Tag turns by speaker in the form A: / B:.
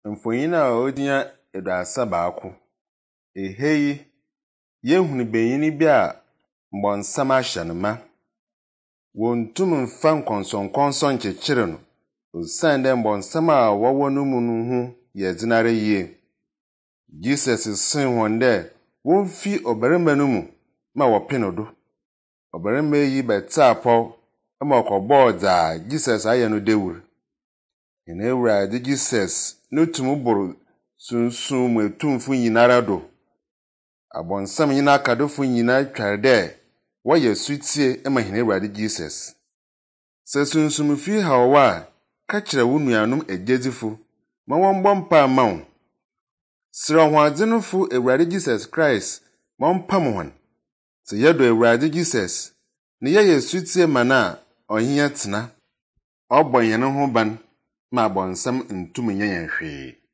A: Mfonyina odia eduasa baako. Eheyi yehunu benyini bi a mbonsam ahye no ma. Wontum mfa nkonsonkonson kyekyere no. Osan de mbonsam a wowo no mu no hu ye dzinare yie. Jesus sin won de wonfi obarima no mu ma wopene do. Obarima yi betaapo ma okobo dza Jesus aye no dewur. Ene Ewurade Jesus no tum boro sunsun mu etumfu nyinara do. Abonsam nyina akadofo nyina tware de woye sutie ma hene Ewurade Jesus. Se sunsum fi hawa ka kire wo nuanom egyedifo ma wonbɔ mpa ma wo. Sere ho adenofo Ewurade Jesus Christ ma mpam hon. Se yedo Ewurade Jesus ne ye sutie mana ohia tena. Obɔ yene ho ban ma abonsam ntum nyenye hwee.